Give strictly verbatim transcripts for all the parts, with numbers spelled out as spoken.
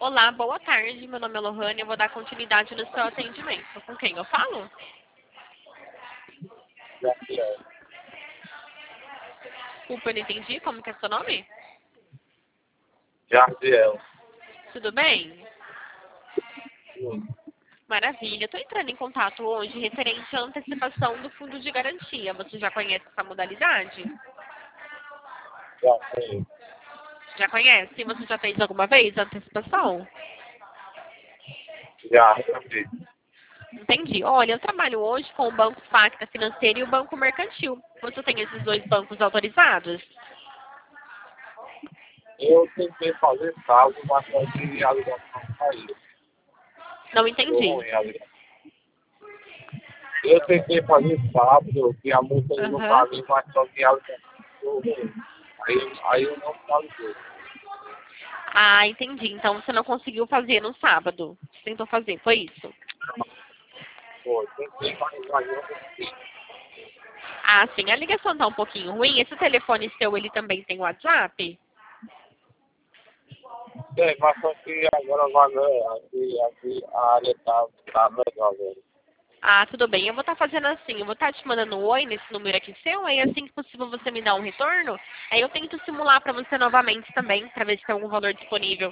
Olá, boa tarde. Meu nome é Lohane. Eu vou dar continuidade no seu atendimento. Com quem eu falo? Jaciel. Desculpa, eu não entendi. Como que é seu nome? Jaciel. Tudo bem? Sim. Maravilha. Estou entrando em contato hoje referente à antecipação do fundo de garantia. Você já conhece essa modalidade? Já sei. Já conhece? Você já fez alguma vez a antecipação? Já recebi. Entendi. Olha, eu trabalho hoje com o Banco Facta Financeiro e o Banco Mercantil. Você tem esses dois bancos autorizados? Eu tentei fazer saldo, mas só que a ligação saiu. Não Deu entendi. ruim a ligação. Eu tentei fazer sábado, que a multa ia no Aham. caminho, mas só que a ligação deu ruim. Aí, aí eu não falei. Ah, entendi. Então você não conseguiu fazer no sábado. Você tentou fazer, foi isso? Pô, tentei fazer, mas eu não consegui. Ah, sim. A ligação tá um pouquinho ruim. Esse telefone seu, ele também tem WhatsApp? Tem, mas só que agora vai ver, aqui, aqui a área tá, tá legal, velho. Ah, tudo bem. Eu vou estar fazendo assim. Eu vou estar te mandando um oi nesse número aqui seu. Aí assim que possível você me dá um retorno. Aí eu tento simular pra você novamente também, pra ver se tem algum valor disponível.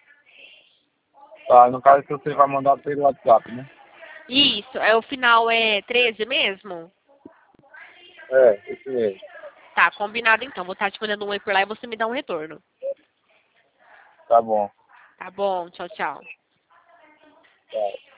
Tá, no caso que você vai mandar pelo WhatsApp, né? Isso. É, o final é treze mesmo? É, isso mesmo. Tá, combinado então. Vou estar te mandando um oi por lá e você me dá um retorno. Tá bom. Tá bom? Tchau, tchau. Tá.